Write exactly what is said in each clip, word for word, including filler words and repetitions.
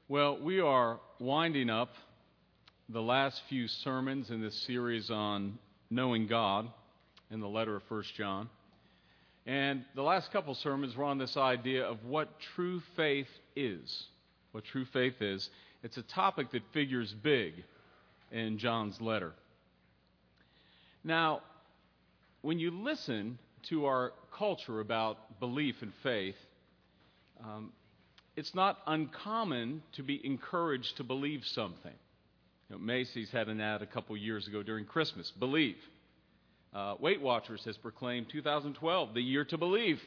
Well, we are winding up the last few sermons in this series on knowing God in the letter of First John. And the last couple sermons were on this idea of what true faith is. What true faith is. It's a topic that figures big in John's letter. Now, when you listen to our culture about belief and faith, um, it's not uncommon to be encouraged to believe something. You know, Macy's had an ad a couple years ago during Christmas, believe. Uh, Weight Watchers has proclaimed two thousand twelve, the year to believe.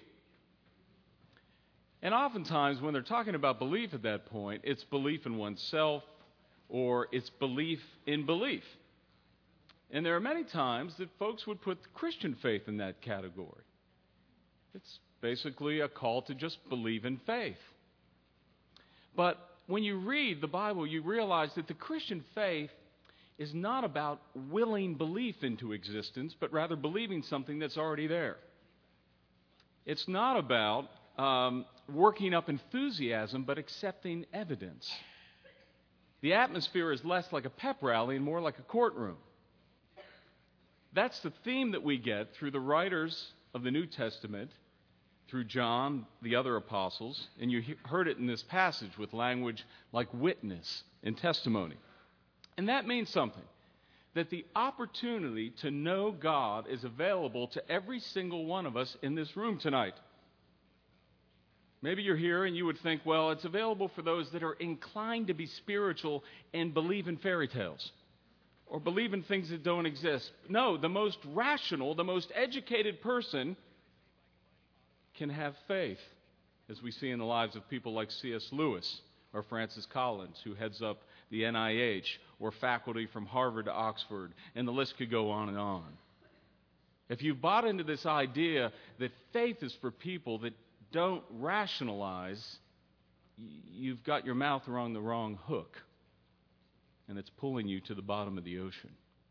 And oftentimes when they're talking about belief at that point, it's belief in oneself or it's belief in belief. And there are many times that folks would put Christian faith in that category. It's basically a call to just believe in faith. But when you read the Bible, you realize that the Christian faith is not about willing belief into existence, but rather believing something that's already there. It's not about um, working up enthusiasm, but accepting evidence. The atmosphere is less like a pep rally and more like a courtroom. That's the theme that we get through the writers of the New Testament, through John, the other apostles, and you he- heard it in this passage with language like witness and testimony. And that means something, that the opportunity to know God is available to every single one of us in this room tonight. Maybe you're here and you would think, well, it's available for those that are inclined to be spiritual and believe in fairy tales or believe in things that don't exist. No, the most rational, the most educated person can have faith, as we see in the lives of people like C S Lewis or Francis Collins, who heads up the N I H, or faculty from Harvard to Oxford, and the list could go on and on. If you've bought into this idea that faith is for people that don't rationalize, you've got your mouth around the wrong hook, and it's pulling you to the bottom of the ocean.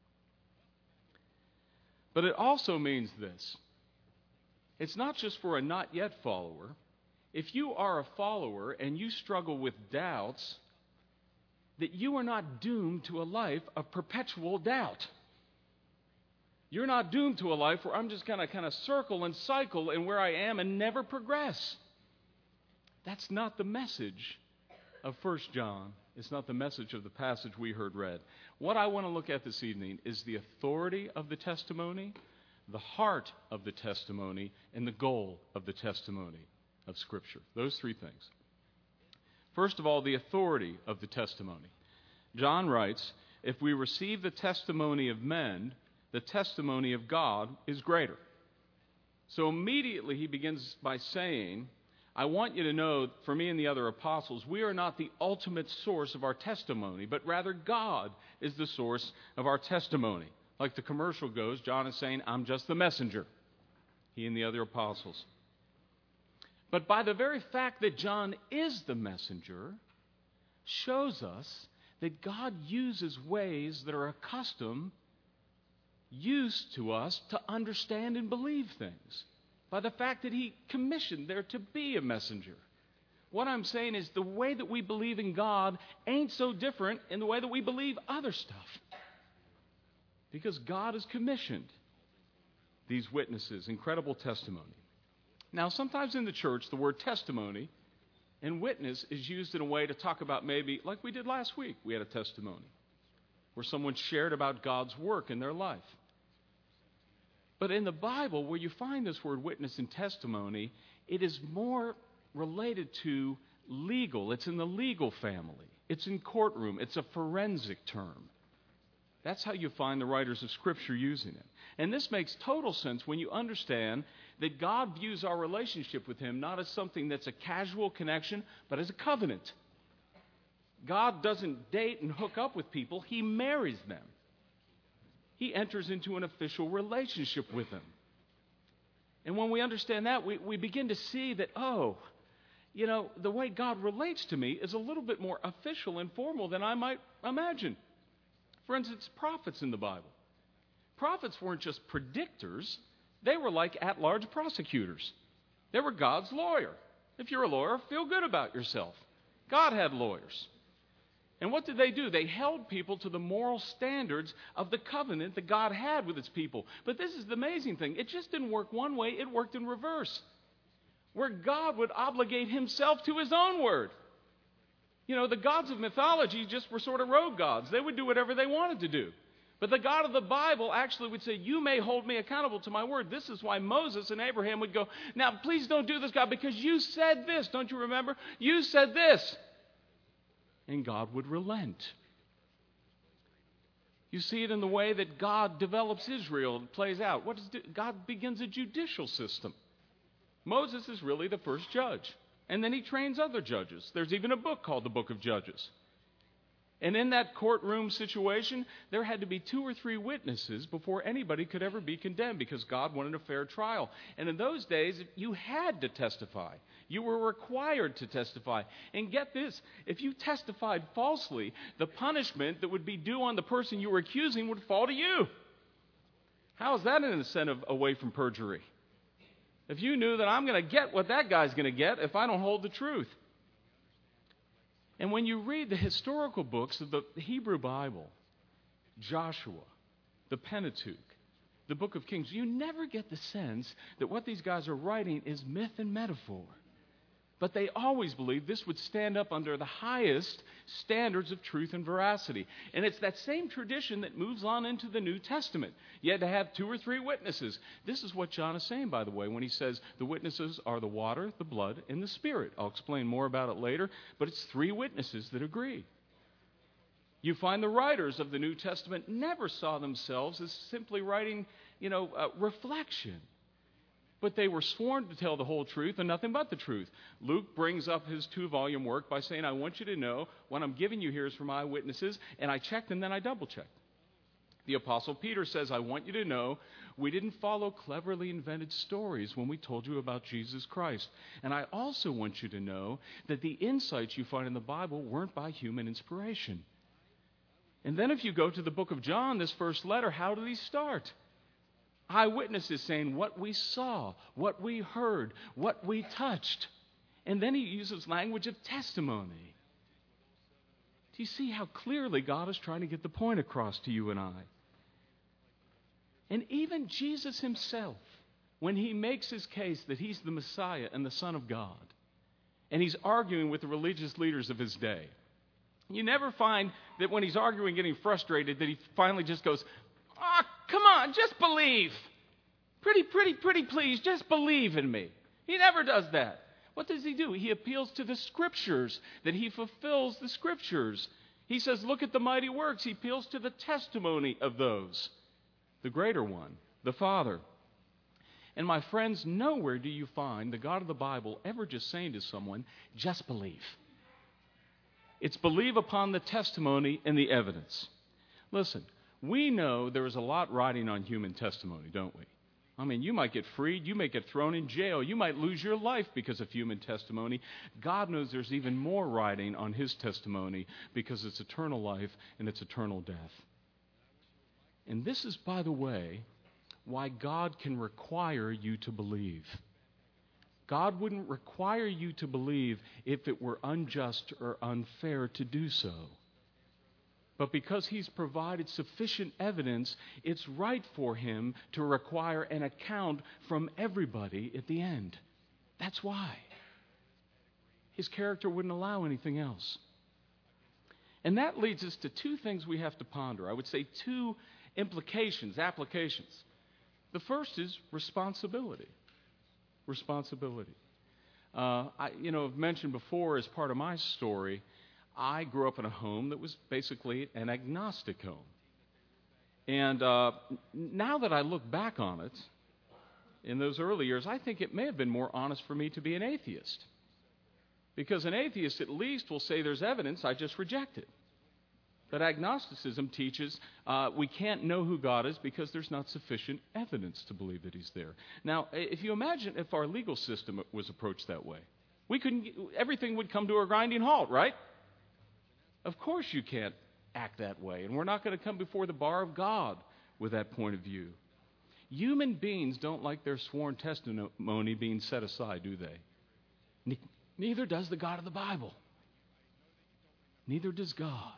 But it also means this. It's not just for a not yet follower. If you are a follower and you struggle with doubts, that you are not doomed to a life of perpetual doubt. You're not doomed to a life where I'm just going to kind of circle and cycle in where I am and never progress. That's not the message of First John. It's not the message of the passage we heard read. What I want to look at this evening is the authority of the testimony, the heart of the testimony, and the goal of the testimony of Scripture. Those three things. First of all, the authority of the testimony. John writes, if we receive the testimony of men, the testimony of God is greater. So immediately he begins by saying, I want you to know, for me and the other apostles, we are not the ultimate source of our testimony, but rather God is the source of our testimony. Like the commercial goes, John is saying, I'm just the messenger. He and the other apostles. But by the very fact that John is the messenger, shows us that God uses ways that are accustomed, used to us to understand and believe things. By the fact that he commissioned there to be a messenger. What I'm saying is the way that we believe in God ain't so different in the way that we believe other stuff. Because God has commissioned these witnesses, incredible testimony. Now, sometimes in the church, the word testimony and witness is used in a way to talk about maybe, like we did last week, we had a testimony where someone shared about God's work in their life. But in the Bible, where you find this word witness and testimony, it is more related to legal. It's in the legal family. It's in courtroom. It's a forensic term. That's how you find the writers of Scripture using it. And this makes total sense when you understand that God views our relationship with Him not as something that's a casual connection, but as a covenant. God doesn't date and hook up with people. He marries them. He enters into an official relationship with them. And when we understand that, we, we begin to see that, oh, you know, the way God relates to me is a little bit more official and formal than I might imagine. For instance, prophets in the Bible. Prophets weren't just predictors. They were like at-large prosecutors. They were God's lawyer. If you're a lawyer, feel good about yourself. God had lawyers. And what did they do? They held people to the moral standards of the covenant that God had with his people. But this is the amazing thing. It just didn't work one way. It worked in reverse, where God would obligate himself to his own word. You know, the gods of mythology just were sort of rogue gods. They would do whatever they wanted to do. But the God of the Bible actually would say, you may hold me accountable to my word. This is why Moses and Abraham would go, now please don't do this, God, because you said this. Don't you remember? You said this. And God would relent. You see it in the way that God develops Israel and plays out. What does God begins a judicial system. Moses is really the first judge. And then he trains other judges. There's even a book called the Book of Judges. And in that courtroom situation, there had to be two or three witnesses before anybody could ever be condemned, because God wanted a fair trial. And in those days, you had to testify. You were required to testify. And get this, if you testified falsely, the punishment that would be due on the person you were accusing would fall to you. How is that an incentive away from perjury? If you knew that I'm going to get what that guy's going to get if I don't hold the truth. And when you read the historical books of the Hebrew Bible, Joshua, the Pentateuch, the Book of Kings, you never get the sense that what these guys are writing is myth and metaphor. But they always believed this would stand up under the highest standards of truth and veracity. And it's that same tradition that moves on into the New Testament. You had to have two or three witnesses. This is what John is saying, by the way, when he says the witnesses are the water, the blood, and the Spirit. I'll explain more about it later, but it's three witnesses that agree. You find the writers of the New Testament never saw themselves as simply writing, you know, uh, reflection. But they were sworn to tell the whole truth and nothing but the truth. Luke brings up his two-volume work by saying, I want you to know what I'm giving you here is from eyewitnesses, and I checked and then I double-checked. The Apostle Peter says, I want you to know we didn't follow cleverly invented stories when we told you about Jesus Christ. And I also want you to know that the insights you find in the Bible weren't by human inspiration. And then if you go to the book of John, this first letter, how do these start? Eyewitnesses saying what we saw, what we heard, what we touched. And then he uses language of testimony. Do you see how clearly God is trying to get the point across to you and I? And even Jesus himself, when he makes his case that he's the Messiah and the Son of God, and he's arguing with the religious leaders of his day, you never find that when he's arguing, getting frustrated, that he finally just goes, ah, come on, just believe. Pretty, pretty, pretty please, just believe in me. He never does that. What does he do? He appeals to the Scriptures, that he fulfills the Scriptures. He says, look at the mighty works. He appeals to the testimony of those. The greater one, the Father. And my friends, nowhere do you find the God of the Bible ever just saying to someone, just believe. It's believe upon the testimony and the evidence. Listen, we know there is a lot riding on human testimony, don't we? I mean, you might get freed. You might get thrown in jail. You might lose your life because of human testimony. God knows there's even more riding on his testimony because it's eternal life and it's eternal death. And this is, by the way, why God can require you to believe. God wouldn't require you to believe if it were unjust or unfair to do so. But because he's provided sufficient evidence, it's right for him to require an account from everybody at the end. That's why. His character wouldn't allow anything else. And that leads us to two things we have to ponder. I would say two implications, applications. The first is responsibility. Responsibility. Uh, I, you know, I've mentioned before as part of my story, I grew up in a home that was basically an agnostic home. And uh, now that I look back on it, in those early years, I think it may have been more honest for me to be an atheist. Because an atheist at least will say there's evidence, I just reject it. But agnosticism teaches uh, we can't know who God is because there's not sufficient evidence to believe that he's there. Now, if you imagine if our legal system was approached that way, we couldn't, everything would come to a grinding halt, right? Of course you can't act that way, and we're not going to come before the bar of God with that point of view. Human beings don't like their sworn testimony being set aside, do they? Ne- neither does the God of the Bible. Neither does God.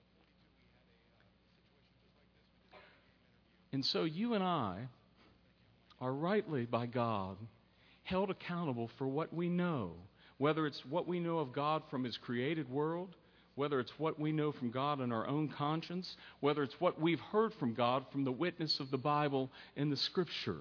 And so you and I are rightly by God held accountable for what we know, whether it's what we know of God from His created world, whether it's what we know from God in our own conscience, whether it's what we've heard from God from the witness of the Bible and the Scripture.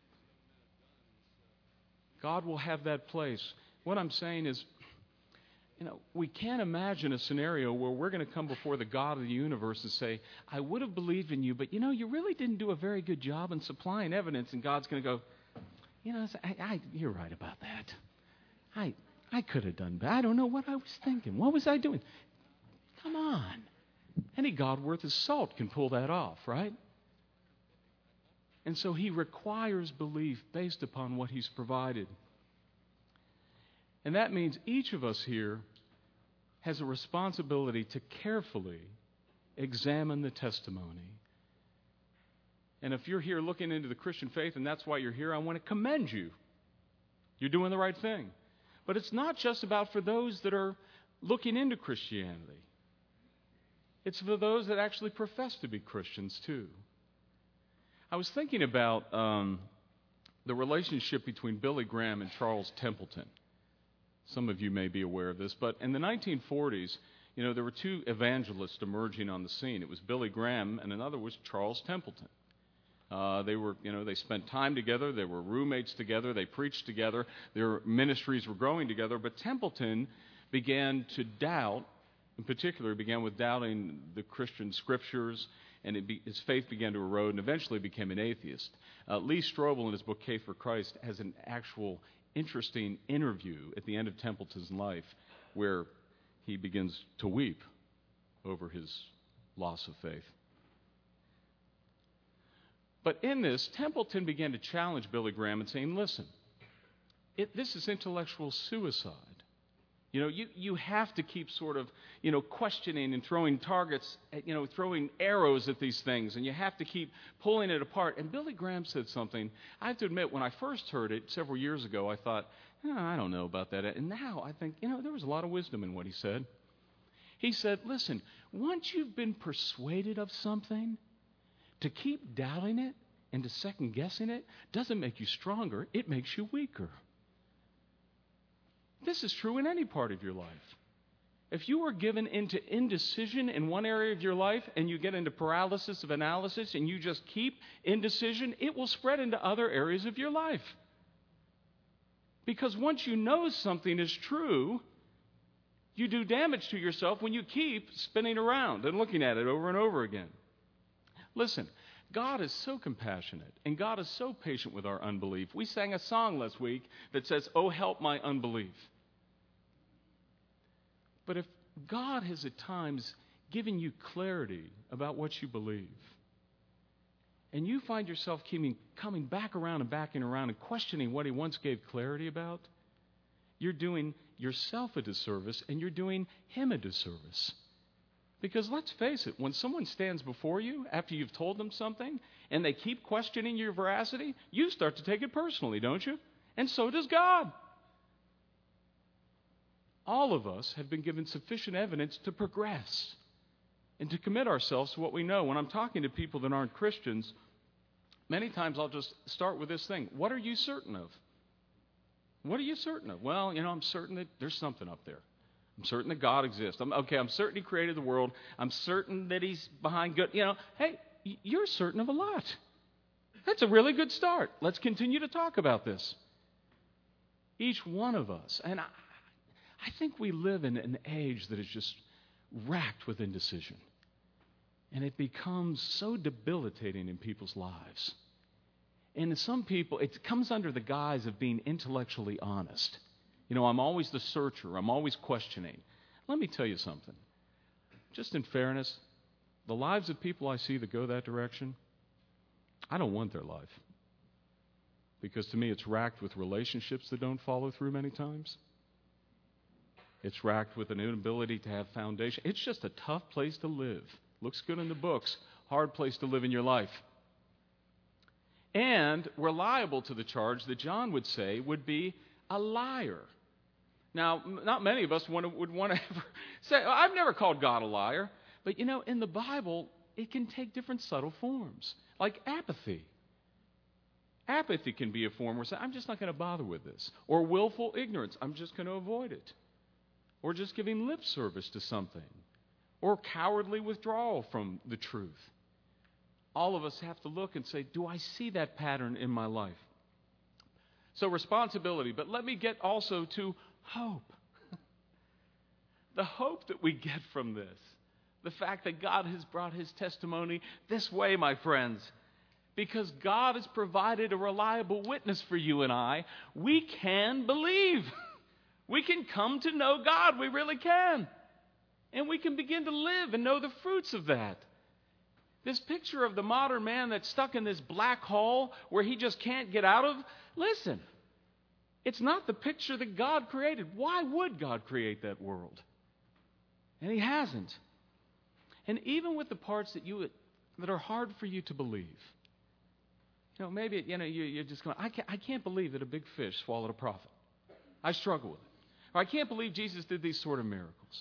God will have that place. What I'm saying is, you know, we can't imagine a scenario where we're going to come before the God of the universe and say, I would have believed in you, but, you know, you really didn't do a very good job in supplying evidence. And God's going to go, you know, I, I, you're right about that. I, I could have done better. I don't know what I was thinking. What was I doing? Come on. Any God worth his salt can pull that off, right? And so He requires belief based upon what He's provided. And that means each of us here has a responsibility to carefully examine the testimony. And if you're here looking into the Christian faith and that's why you're here, I want to commend you. You're doing the right thing. But it's not just about for those that are looking into Christianity. It's for those that actually profess to be Christians too. I was thinking about um, the relationship between Billy Graham and Charles Templeton. Some of you may be aware of this, but in the nineteen forties, you know, there were two evangelists emerging on the scene. It was Billy Graham, and another was Charles Templeton. Uh, they were, you know, they spent time together. They were roommates together. They preached together. Their ministries were growing together. But Templeton began to doubt. In particular, he began with doubting the Christian scriptures, and it be, his faith began to erode, and eventually became an atheist. Uh, Lee Strobel, in his book K for Christ, has an actual interesting interview at the end of Templeton's life where he begins to weep over his loss of faith. But in this, Templeton began to challenge Billy Graham and saying, listen, it, this is intellectual suicide. You know, you, you have to keep sort of, you know, questioning and throwing targets, you know, throwing arrows at these things, and you have to keep pulling it apart. And Billy Graham said something. I have to admit, when I first heard it several years ago, I thought, oh, I don't know about that. And now I think, you know, there was a lot of wisdom in what he said. He said, listen, once you've been persuaded of something, to keep doubting it and to second guessing it doesn't make you stronger. It makes you weaker. This is true in any part of your life. If you are given into indecision in one area of your life and you get into paralysis of analysis and you just keep indecision, it will spread into other areas of your life. Because once you know something is true, you do damage to yourself when you keep spinning around and looking at it over and over again. Listen, God is so compassionate and God is so patient with our unbelief. We sang a song last week that says, "Oh, help my unbelief." But if God has at times given you clarity about what you believe, and you find yourself keeping, coming back around and backing around and questioning what He once gave clarity about, you're doing yourself a disservice and you're doing Him a disservice. Because let's face it, when someone stands before you after you've told them something and they keep questioning your veracity, you start to take it personally, don't you? And so does God. All of us have been given sufficient evidence to progress and to commit ourselves to what we know. When I'm talking to people that aren't Christians, many times I'll just start with this thing. What are you certain of? What are you certain of? Well, you know, I'm certain that there's something up there. I'm certain that God exists. I'm, okay, I'm certain He created the world. I'm certain that He's behind good. You know, hey, you're certain of a lot. That's a really good start. Let's continue to talk about this. Each one of us. And I, I think we live in an age that is just racked with indecision. And it becomes so debilitating in people's lives. And in some people, it comes under the guise of being intellectually honest. You know, I'm always the searcher. I'm always questioning. Let me tell you something. Just in fairness, the lives of people I see that go that direction, I don't want their life. Because to me, it's racked with relationships that don't follow through many times. It's racked with an inability to have foundation. It's just a tough place to live. Looks good in the books. Hard place to live in your life. And reliable to the charge that John would say would be a liar. Now, not many of us want to, would want to ever say, oh, I've never called God a liar. But, you know, in the Bible, it can take different subtle forms, like apathy. Apathy can be a form where saying, I'm just not going to bother with this. Or willful ignorance, I'm just going to avoid it. Or just giving lip service to something. Or cowardly withdrawal from the truth. All of us have to look and say, do I see that pattern in my life? So responsibility, but let me get also to hope. The hope that we get from this. The fact that God has brought his testimony this way, my friends. Because God has provided a reliable witness for you and I, we can believe. We can come to know God. We really can. And we can begin to live and know the fruits of that. This picture of the modern man that's stuck in this black hole where he just can't get out of, listen, it's not the picture that God created. Why would God create that world? And he hasn't. And even with the parts that you that are hard for you to believe, you know, maybe you know you, you're just going, I can't, I can't believe that a big fish swallowed a prophet. I struggle with it. Or I can't believe Jesus did these sort of miracles.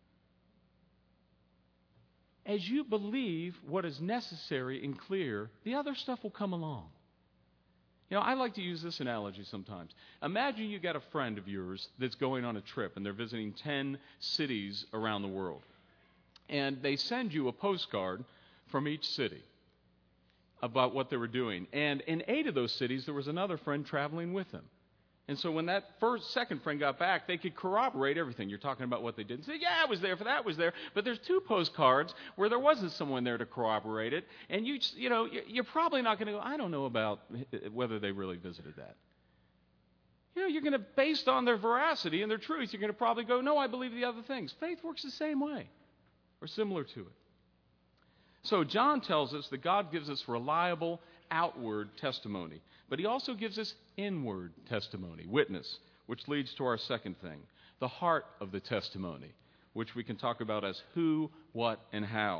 As you believe what is necessary and clear, the other stuff will come along. You know, I like to use this analogy sometimes. Imagine you got a friend of yours that's going on a trip and they're visiting ten cities around the world. And they send you a postcard from each city about what they were doing. And in eight of those cities, there was another friend traveling with them. And so when that first, second friend got back, they could corroborate everything. You're talking about what they did. And say, yeah, I was there for that, was there. But there's two postcards where there wasn't someone there to corroborate it. And you, you know, you're probably not going to go, I don't know about whether they really visited that. You know, you're going to, based on their veracity and their truth, you're going to probably go, no, I believe the other things. Faith works the same way or similar to it. So John tells us that God gives us reliable outward testimony, but he also gives us inward testimony, witness, which leads to our second thing, the heart of the testimony, which we can talk about as who, what, and how.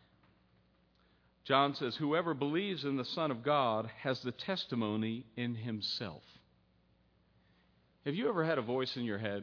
John says, whoever believes in the Son of God has the testimony in himself. Have you ever had a voice in your head?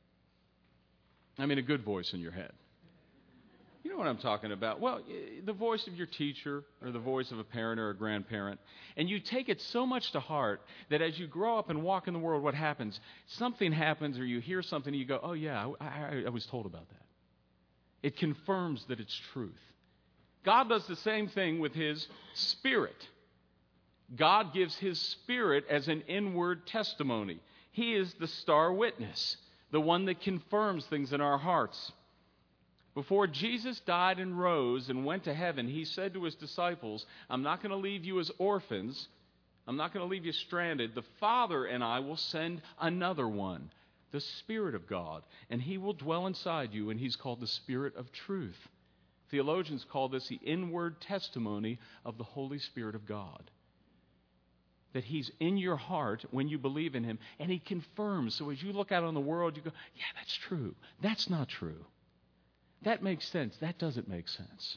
I mean, a good voice in your head. You know what I'm talking about. Well, the voice of your teacher or the voice of a parent or a grandparent. And you take it so much to heart that as you grow up and walk in the world, what happens? Something happens or you hear something and you go, oh, yeah, I, I, I was told about that. It confirms that it's truth. God does the same thing with his Spirit. God gives his Spirit as an inward testimony. He is the star witness, the one that confirms things in our hearts. Before Jesus died and rose and went to heaven, he said to his disciples, I'm not going to leave you as orphans. I'm not going to leave you stranded. The Father and I will send another one, the Spirit of God, and he will dwell inside you, and he's called the Spirit of truth. Theologians call this the inward testimony of the Holy Spirit of God. That he's in your heart when you believe in him, and he confirms. So as you look out on the world, you go, yeah, that's true. That's not true. That makes sense. That doesn't make sense.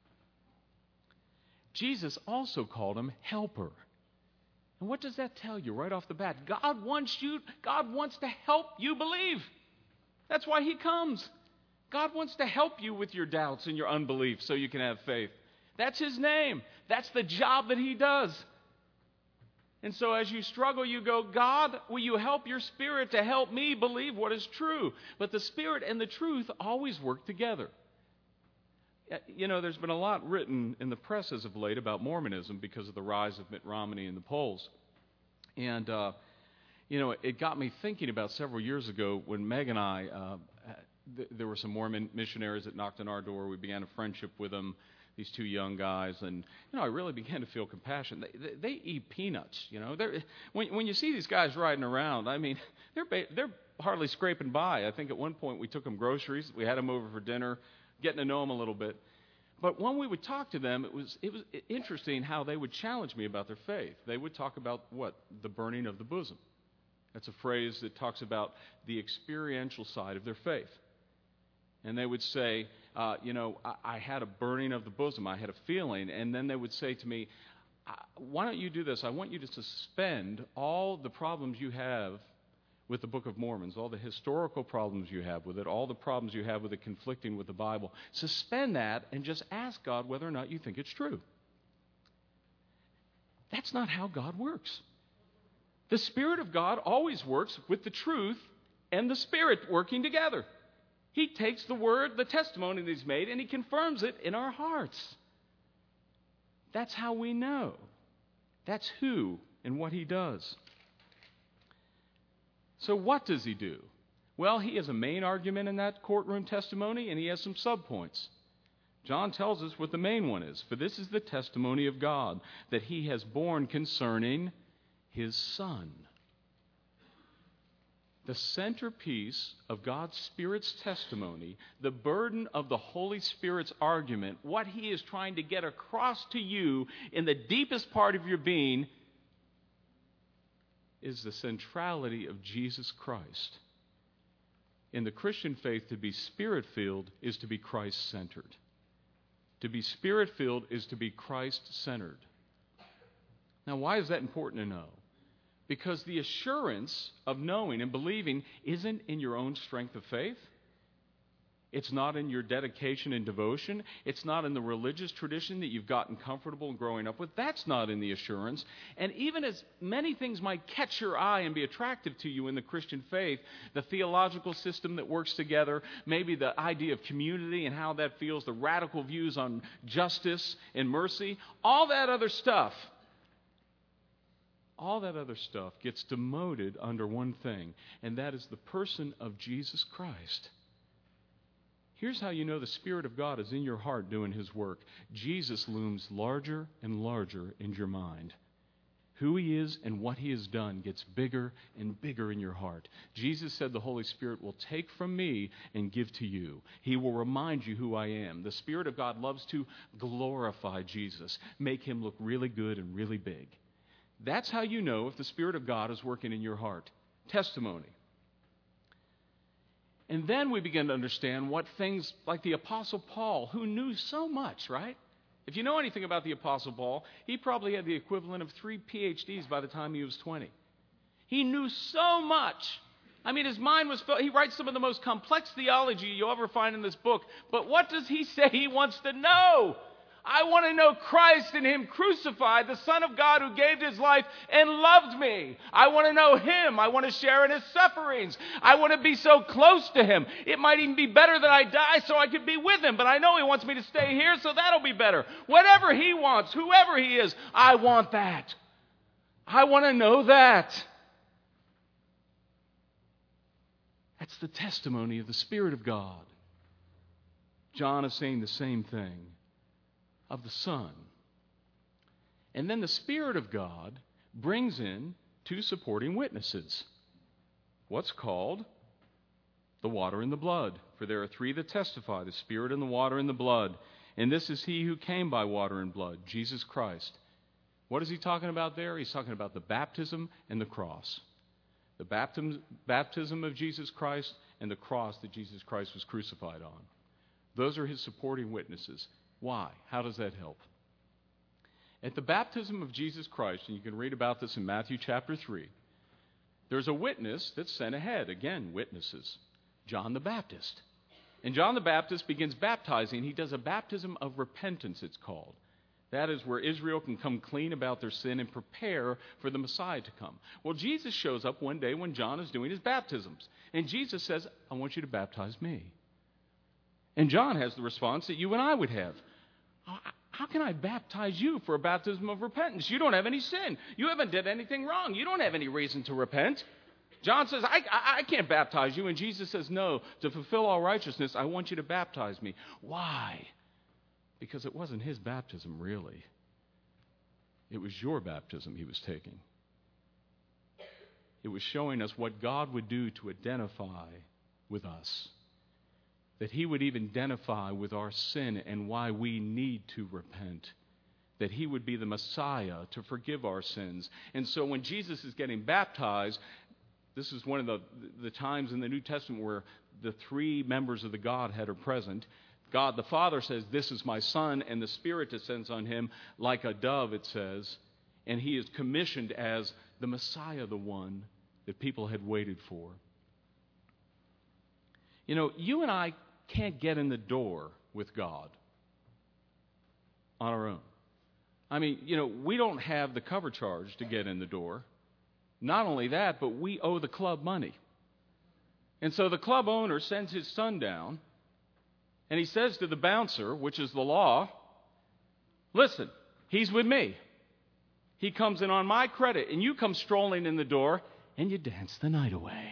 Jesus also called him helper. And what does that tell you right off the bat? God wants you, God wants to help you believe. That's why he comes. God wants to help you with your doubts and your unbelief so you can have faith. That's his name. That's the job that he does. And so as you struggle, you go, God, will you help your Spirit to help me believe what is true? But the Spirit and the truth always work together. You know, there's been a lot written in the press as of late about Mormonism because of the rise of Mitt Romney in the polls. And, uh, you know, it got me thinking about several years ago when Meg and I, uh, th- there were some Mormon missionaries that knocked on our door. We began a friendship with them. These two young guys, and you know, I really began to feel compassion. They, they, they eat peanuts, you know. They're, when when you see these guys riding around, I mean, they're ba- they're hardly scraping by. I think at one point we took them groceries. We had them over for dinner, getting to know them a little bit. But when we would talk to them, it was it was interesting how they would challenge me about their faith. They would talk about what? The burning of the bosom. That's a phrase that talks about the experiential side of their faith. And they would say, uh, you know, I, I had a burning of the bosom. I had a feeling. And then they would say to me, why don't you do this? I want you to suspend all the problems you have with the Book of Mormon, all the historical problems you have with it, all the problems you have with it conflicting with the Bible, suspend that and just ask God whether or not you think it's true. That's not how God works. The Spirit of God always works with the truth and the Spirit working together. He takes the word, the testimony that He's made, and He confirms it in our hearts. That's how we know. That's who and what He does. So what does He do? Well, He has a main argument in that courtroom testimony, and He has some subpoints. John tells us what the main one is. For this is the testimony of God, that He has borne concerning His Son. The centerpiece of God's Spirit's testimony, the burden of the Holy Spirit's argument, what He is trying to get across to you in the deepest part of your being, is the centrality of Jesus Christ. In the Christian faith, to be Spirit-filled is to be Christ-centered. To be Spirit-filled is to be Christ-centered. Now, why is that important to know? Because the assurance of knowing and believing isn't in your own strength of faith. It's not in your dedication and devotion. It's not in the religious tradition that you've gotten comfortable in growing up with. That's not in the assurance. And even as many things might catch your eye and be attractive to you in the Christian faith, the theological system that works together, maybe the idea of community and how that feels, the radical views on justice and mercy, all that other stuff, all that other stuff gets demoted under one thing, and that is the person of Jesus Christ. Here's how you know the Spirit of God is in your heart doing His work. Jesus looms larger and larger in your mind. Who He is and what He has done gets bigger and bigger in your heart. Jesus said the Holy Spirit will take from me and give to you. He will remind you who I am. The Spirit of God loves to glorify Jesus, make Him look really good and really big. That's how you know if the Spirit of God is working in your heart. Testimony. And then we begin to understand what things like the Apostle Paul, who knew so much, right? If you know anything about the Apostle Paul, he probably had the equivalent of three P H Ds by the time he was twenty. He knew so much. I mean, his mind was filled. He writes some of the most complex theology you'll ever find in this book. But what does he say he wants to know? I want to know Christ and Him crucified, the Son of God who gave His life and loved me. I want to know Him. I want to share in His sufferings. I want to be so close to Him. It might even be better that I die so I can be with Him, but I know He wants me to stay here, so that'll be better. Whatever He wants, whoever He is, I want that. I want to know that. That's the testimony of the Spirit of God. John is saying the same thing of the Son. And then the Spirit of God brings in two supporting witnesses. What's called the water and the blood. For there are three that testify, the Spirit and the water and the blood. And this is He who came by water and blood, Jesus Christ. What is He talking about there? He's talking about the baptism and the cross. The baptism, baptism of Jesus Christ and the cross that Jesus Christ was crucified on. Those are His supporting witnesses. Why? How does that help? At the baptism of Jesus Christ, and you can read about this in Matthew chapter three, there's a witness that's sent ahead. Again, witnesses. John the Baptist. And John the Baptist begins baptizing. He does a baptism of repentance, it's called. That is where Israel can come clean about their sin and prepare for the Messiah to come. Well, Jesus shows up one day when John is doing his baptisms. And Jesus says, I want you to baptize me. And John has the response that you and I would have. How can I baptize you for a baptism of repentance? You don't have any sin. You haven't did anything wrong. You don't have any reason to repent. John says, I, I, I can't baptize you. And Jesus says, no, to fulfill all righteousness, I want you to baptize me. Why? Because it wasn't his baptism, really. It was your baptism he was taking. It was showing us what God would do to identify with us. That He would even identify with our sin and why we need to repent. That He would be the Messiah to forgive our sins. And so when Jesus is getting baptized, this is one of the, the times in the New Testament where the three members of the Godhead are present. God the Father says, this is my Son, and the Spirit descends on Him like a dove, it says. And He is commissioned as the Messiah, the one that people had waited for. You know, you and I can't get in the door with God on our own. I mean, you know, we don't have the cover charge to get in the door. Not only that, but we owe the club money. And so the club owner sends his son down, and he says to the bouncer, which is the law, listen, he's with me. He comes in on my credit, and you come strolling in the door, and you dance the night away.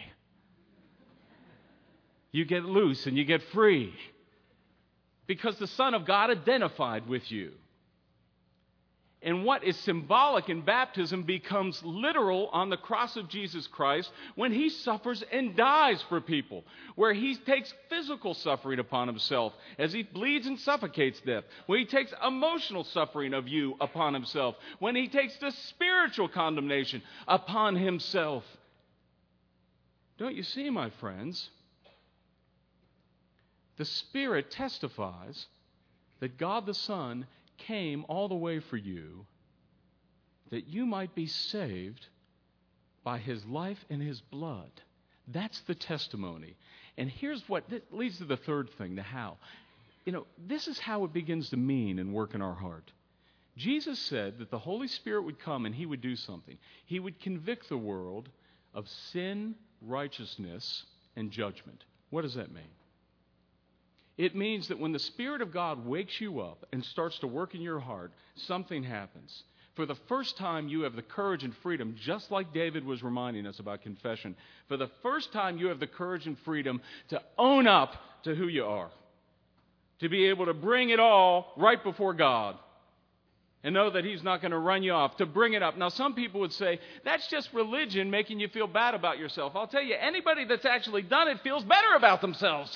You get loose and you get free because the Son of God identified with you. And what is symbolic in baptism becomes literal on the cross of Jesus Christ when he suffers and dies for people, where he takes physical suffering upon himself as he bleeds and suffocates death, when he takes emotional suffering of you upon himself, when he takes the spiritual condemnation upon himself. Don't you see, my friends? The Spirit testifies that God the Son came all the way for you, that you might be saved by his life and his blood. That's the testimony. And here's what this leads to the third thing, the how. You know, this is how it begins to mean and work in our heart. Jesus said that the Holy Spirit would come and he would do something. He would convict the world of sin, righteousness, and judgment. What does that mean? It means that when the Spirit of God wakes you up and starts to work in your heart, something happens. For the first time, you have the courage and freedom, just like David was reminding us about confession. For the first time, you have the courage and freedom to own up to who you are, to be able to bring it all right before God and know that he's not going to run you off, to bring it up. Now, some people would say, that's just religion making you feel bad about yourself. I'll tell you, anybody that's actually done it feels better about themselves.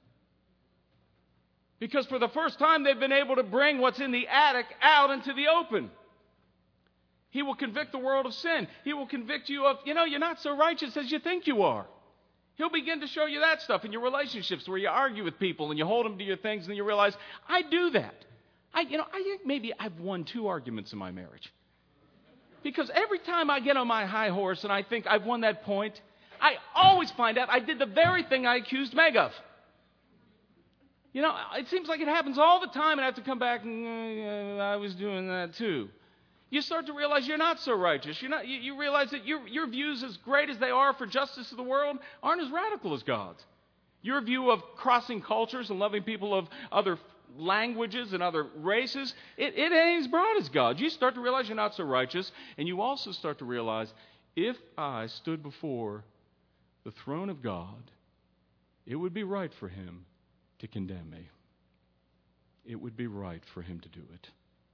Because for the first time, they've been able to bring what's in the attic out into the open. He will convict the world of sin. He will convict you of, you know, you're not so righteous as you think you are. He'll begin to show you that stuff in your relationships where you argue with people and you hold them to your things and you realize, I do that. I, you know, I think maybe I've won two arguments in my marriage. Because every time I get on my high horse and I think I've won that point, I always find out I did the very thing I accused Meg of. You know, it seems like it happens all the time, and I have to come back and uh, I was doing that too. You start to realize you're not so righteous. You're not, you, you realize that your, your views, as great as they are for justice of the world, aren't as radical as God's. Your view of crossing cultures and loving people of other languages and other races, it, it ain't as broad as God's. You start to realize you're not so righteous, and you also start to realize, if I stood before the throne of God, it would be right for him to condemn me. It would be right for him to do it.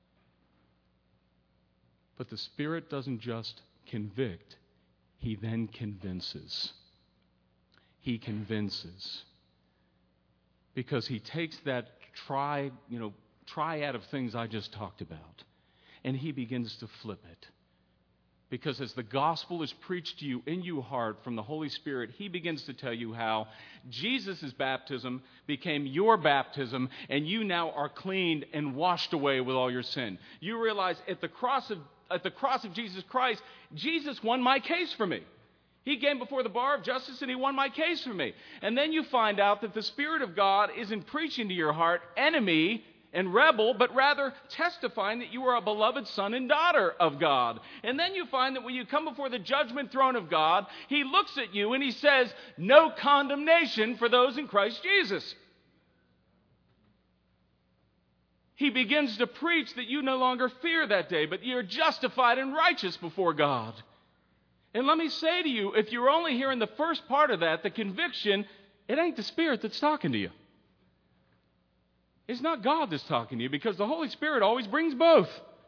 But the Spirit doesn't just convict, he then convinces. He convinces. Because he takes that tri, you know, triad of things I just talked about, and he begins to flip it. Because as the gospel is preached to you in your heart from the Holy Spirit, he begins to tell you how Jesus' baptism became your baptism, and you now are cleaned and washed away with all your sin. You realize at the cross of, at the cross of Jesus Christ, Jesus won my case for me. He came before the bar of justice and he won my case for me. And then you find out that the Spirit of God isn't preaching to your heart, enemy and rebel, but rather testifying that you are a beloved son and daughter of God. And then you find that when you come before the judgment throne of God, he looks at you and he says, no condemnation for those in Christ Jesus. He begins to preach that you no longer fear that day, but you're justified and righteous before God. And let me say to you, if you're only hearing the first part of that, the conviction, it ain't the Spirit that's talking to you. It's not God that's talking to you, because the Holy Spirit always brings both.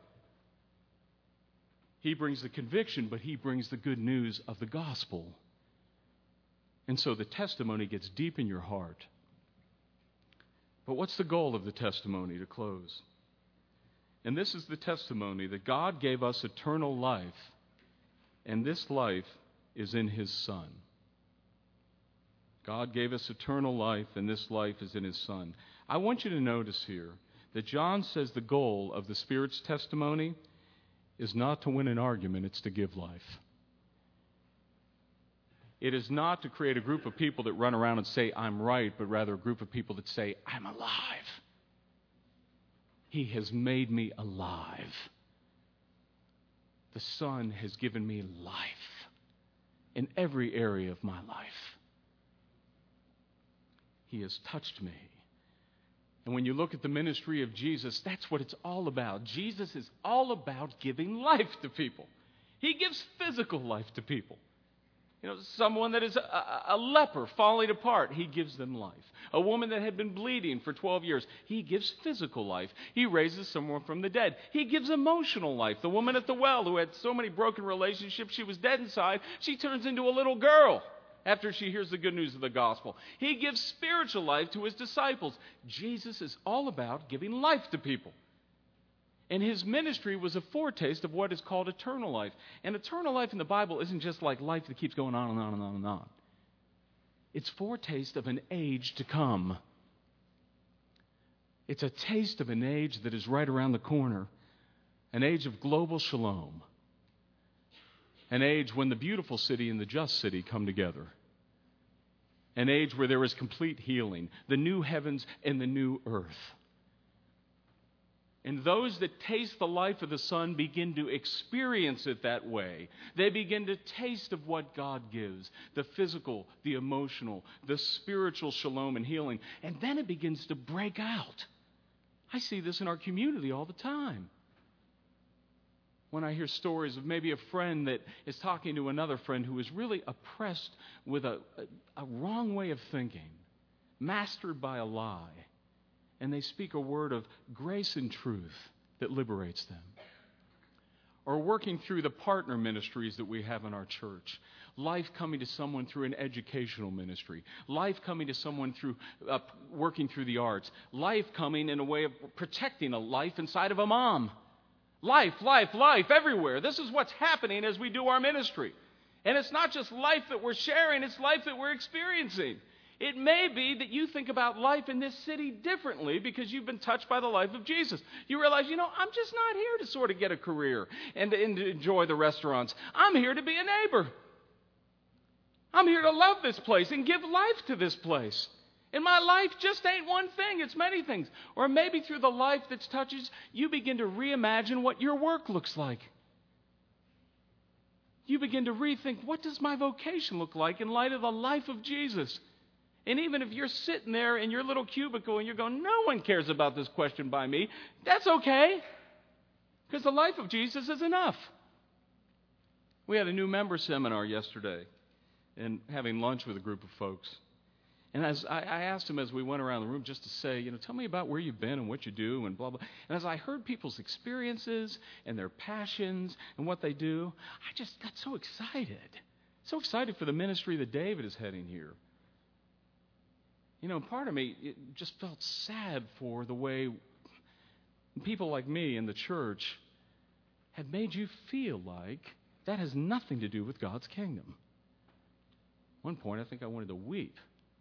He brings the conviction, but he brings the good news of the gospel. And so the testimony gets deep in your heart. But what's the goal of the testimony to close? And this is the testimony that God gave us eternal life, and this life is in his Son. God gave us eternal life, and this life is in his Son. I want you to notice here that John says the goal of the Spirit's testimony is not to win an argument, it's to give life. It is not to create a group of people that run around and say, I'm right, but rather a group of people that say, I'm alive. He has made me alive. The Son has given me life in every area of my life. He has touched me. And when you look at the ministry of Jesus, that's what it's all about. Jesus is all about giving life to people. He gives physical life to people. You know, someone that is a, a leper falling apart, he gives them life. A woman that had been bleeding for twelve years, he gives physical life. He raises someone from the dead. He gives emotional life. The woman at the well who had so many broken relationships, she was dead inside, she turns into a little girl after she hears the good news of the gospel. He gives spiritual life to his disciples. Jesus is all about giving life to people. And his ministry was a foretaste of what is called eternal life. And eternal life in the Bible isn't just like life that keeps going on and on and on and on. It's foretaste of an age to come. It's a taste of an age that is right around the corner. An age of global shalom. An age when the beautiful city and the just city come together. An age where there is complete healing. The new heavens and the new earth. And those that taste the life of the Son begin to experience it that way. They begin to taste of what God gives. The physical, the emotional, the spiritual shalom and healing. And then it begins to break out. I see this in our community all the time. When I hear stories of maybe a friend that is talking to another friend who is really oppressed with a, a, a wrong way of thinking, mastered by a lie. And they speak a word of grace and truth that liberates them. Or working through the partner ministries that we have in our church. Life coming to someone through an educational ministry. Life coming to someone through uh, working through the arts. Life coming in a way of protecting a life inside of a mom. Life, life, life everywhere. This is what's happening as we do our ministry. And it's not just life that we're sharing, it's life that we're experiencing. It may be that you think about life in this city differently because you've been touched by the life of Jesus. You realize, you know, I'm just not here to sort of get a career and to, and to enjoy the restaurants. I'm here to be a neighbor. I'm here to love this place and give life to this place. And my life just ain't one thing, it's many things. Or maybe through the life that touches, you begin to reimagine what your work looks like. You begin to rethink, what does my vocation look like in light of the life of Jesus? And even if you're sitting there in your little cubicle and you're going, no one cares about this question by me, that's okay. Because the life of Jesus is enough. We had a new member seminar yesterday and having lunch with a group of folks. And as I, I asked them as we went around the room just to say, you know, tell me about where you've been and what you do and blah, blah. And as I heard people's experiences and their passions and what they do, I just got so excited. So excited for the ministry that David is heading here. You know, part of me it just felt sad for the way people like me in the church had made you feel like that has nothing to do with God's kingdom. At one point, I think I wanted to weep.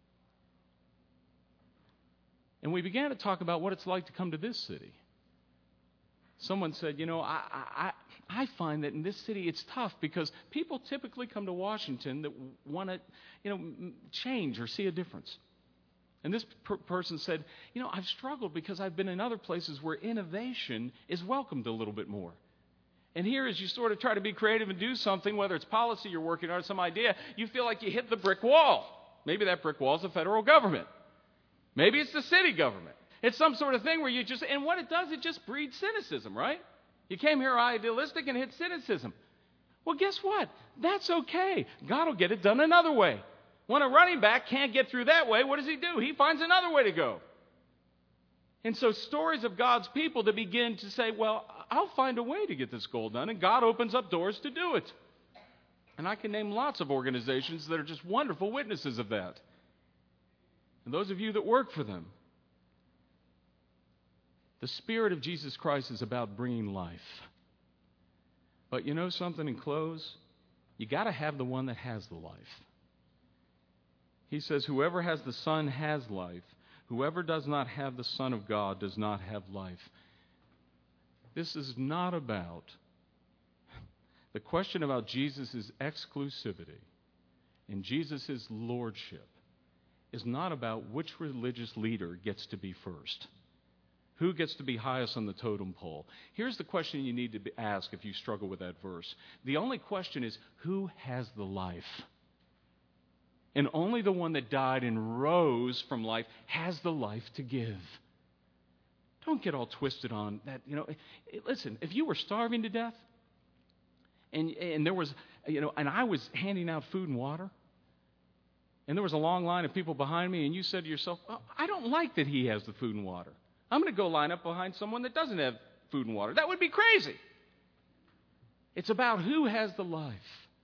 And we began to talk about what it's like to come to this city. Someone said, you know, I, I, I find that in this city it's tough because people typically come to Washington that want to, you know, change or see a difference. And this per- person said, you know, I've struggled because I've been in other places where innovation is welcomed a little bit more. And here, as you sort of try to be creative and do something, whether it's policy you're working on or some idea, you feel like you hit the brick wall. Maybe that brick wall is the federal government. Maybe it's the city government. It's some sort of thing where you just, and what it does, it just breeds cynicism, right? You came here idealistic and hit cynicism. Well, guess what? That's okay. God will get it done another way. When a running back can't get through that way, what does he do? He finds another way to go. And so stories of God's people that begin to say, well, I'll find a way to get this goal done, and God opens up doors to do it. And I can name lots of organizations that are just wonderful witnesses of that. And those of you that work for them, the Spirit of Jesus Christ is about bringing life. But you know something in close? You got to have the one that has the life. He says, whoever has the Son has life. Whoever does not have the Son of God does not have life. This is not about, the question about Jesus is exclusivity. and Jesus' lordship is not about which religious leader gets to be first. Who gets to be highest on the totem pole? Here's the question you need to be ask if you struggle with that verse. The only question is, who has the life? And only the one that died and rose from life has the life to give. Don't get all twisted on that. You know, listen, if you were starving to death, and and there was, you know, and I was handing out food and water, and there was a long line of people behind me, and you said to yourself, oh, I don't like that he has the food and water. I'm going to go line up behind someone that doesn't have food and water. That would be crazy. It's about who has the life.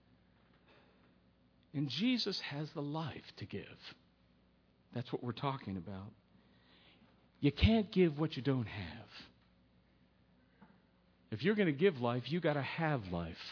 And Jesus has the life to give. That's what we're talking about. You can't give what you don't have. If you're going to give life, you got to have life.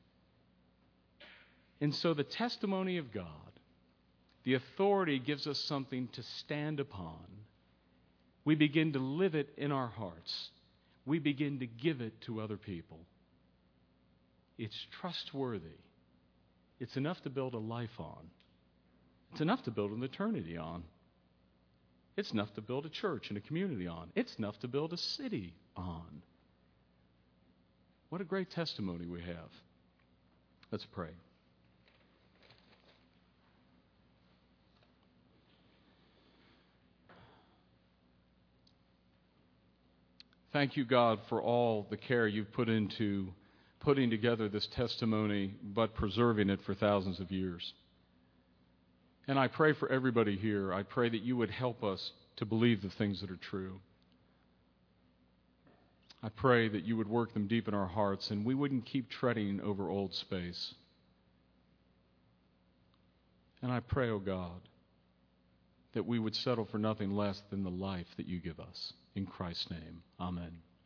And so the testimony of God, the authority, gives us something to stand upon. We begin to live it in our hearts. We begin to give it to other people. It's trustworthy. It's enough to build a life on. It's enough to build an eternity on. It's enough to build a church and a community on. It's enough to build a city on. What a great testimony we have. Let's pray. Thank you, God, for all the care you've put into putting together this testimony, but preserving it for thousands of years. And I pray for everybody here. I pray that you would help us to believe the things that are true. I pray that you would work them deep in our hearts and we wouldn't keep treading over old space. And I pray, oh God, that we would settle for nothing less than the life that you give us. In Christ's name, amen.